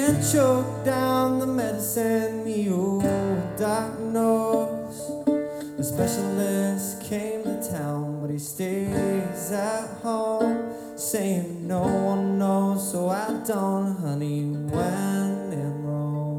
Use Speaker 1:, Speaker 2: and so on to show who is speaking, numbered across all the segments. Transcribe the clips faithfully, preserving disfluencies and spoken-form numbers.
Speaker 1: can't choke down the medicine the old doc knows. The specialist came to town, but he stays at home, saying no one knows, so I don't, honey, when in Rome.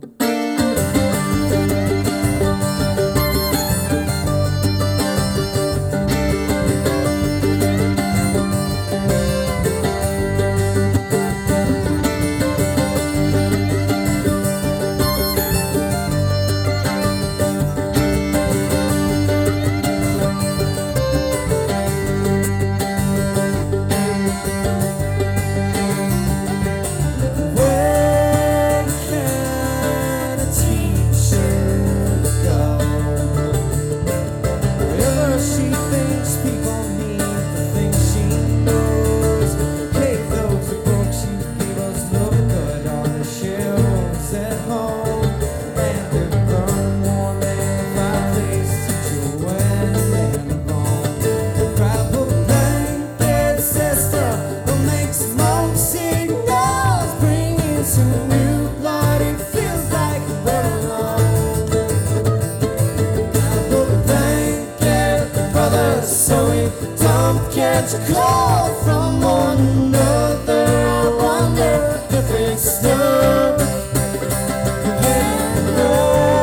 Speaker 1: Catch a call from one another. I wonder if it's still getting old.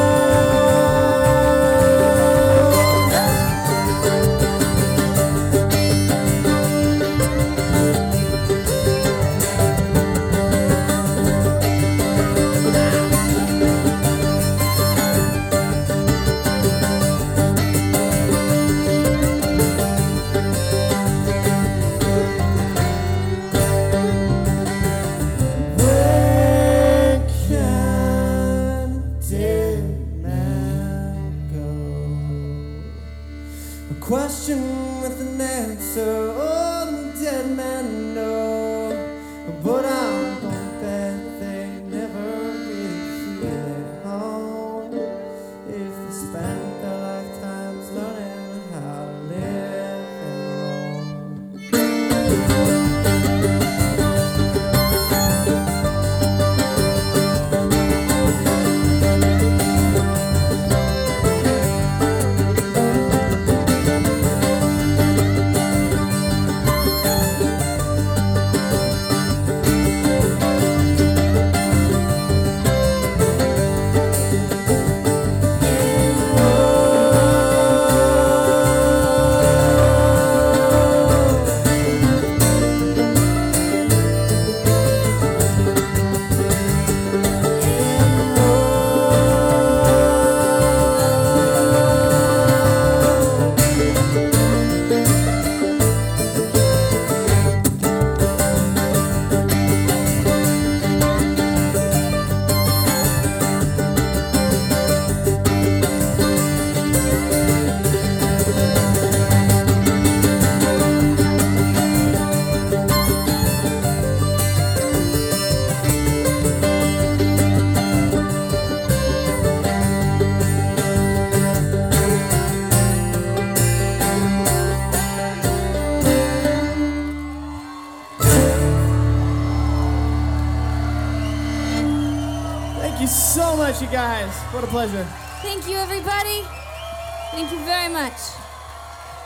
Speaker 1: A question with an answer, oh, the dead man know. But I'm gonna bet they never really feel at home if they spend their lifetimes learning how to live in Rome.
Speaker 2: Thank you so much, you guys. What a pleasure.
Speaker 3: Thank you, everybody. Thank you very much.